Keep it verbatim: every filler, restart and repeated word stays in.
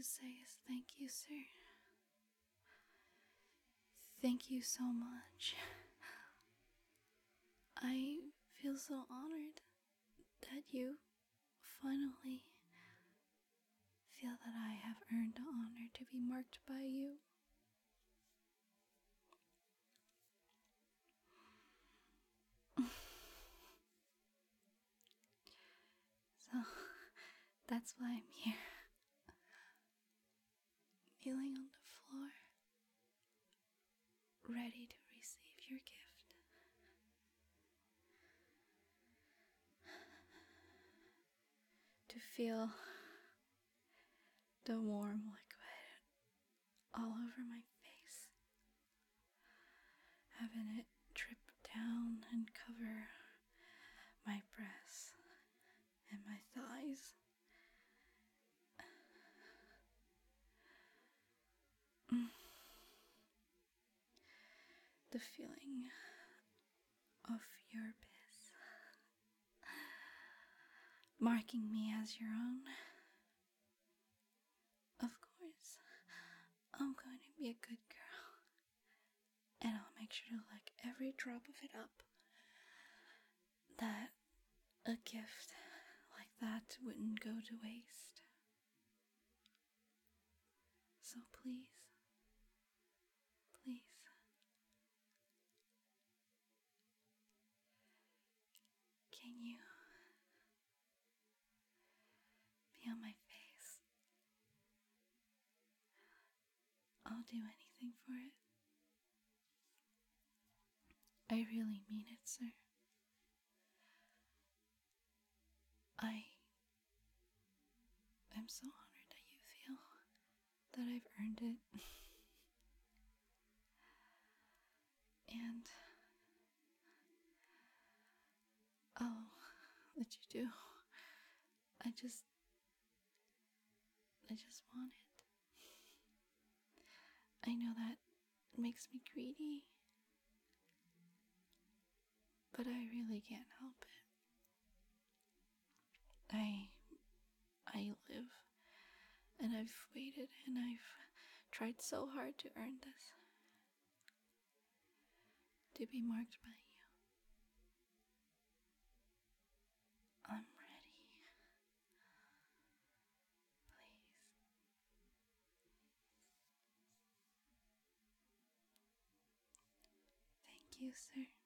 say is thank you, sir. Thank you so much. I feel so honored that you finally feel that I have earned the honor to be marked by you. So, that's why I'm here. Kneeling on the floor, ready to receive your gift. To feel the warm liquid all over my face, having it drip down and cover my breasts and my thighs. Mm. The feeling of your piss marking me as your own. Of course, I'm going to be a good girl, and I'll make sure to lick every drop of it up. That a gift like that wouldn't go to waste. So please, please, can you be on my face? I'll do anything for it. I really mean it, sir. I am so honored that you feel that I've earned it. And I'll let you do. I just, I just want it. I know that makes me greedy, but I really can't help it. I, I live, and I've waited, and I've tried so hard to earn this. To be marked by you. I'm ready. Please. Thank you, sir.